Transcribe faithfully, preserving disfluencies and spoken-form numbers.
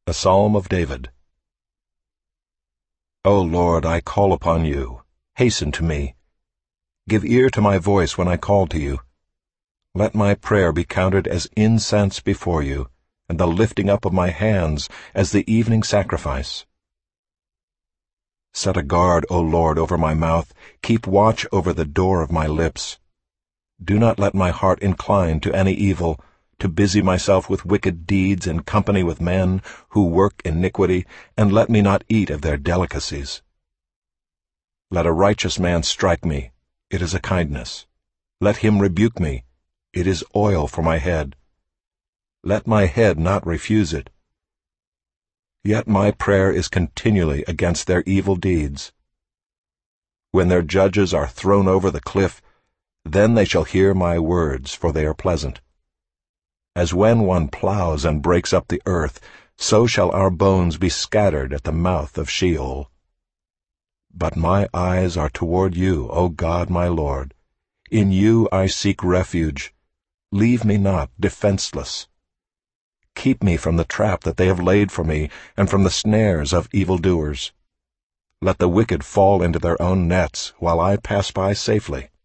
A Psalm of David. O Lord, I call upon you. Hasten to me. Give ear to my voice when I call to you. Let my prayer be counted as incense before you, and the lifting up of my hands as the evening sacrifice. Set a guard, O Lord, over my mouth. Keep watch over the door of my lips. Do not let my heart incline to any evil, to busy myself with wicked deeds in company with men who work iniquity, and let me not eat of their delicacies. Let a righteous man strike me, it is a kindness. Let him rebuke me, it is oil for my head. Let my head not refuse it. Yet my prayer is continually against their evil deeds. When their judges are thrown over the cliff, then they shall hear my words, for they are pleasant. As when one plows and breaks up the earth, so shall our bones be scattered at the mouth of Sheol. But my eyes are toward you, O God my Lord. In you I seek refuge. Leave me not defenseless. Keep me from the trap that they have laid for me, and from the snares of evildoers. Let the wicked fall into their own nets, while I pass by safely.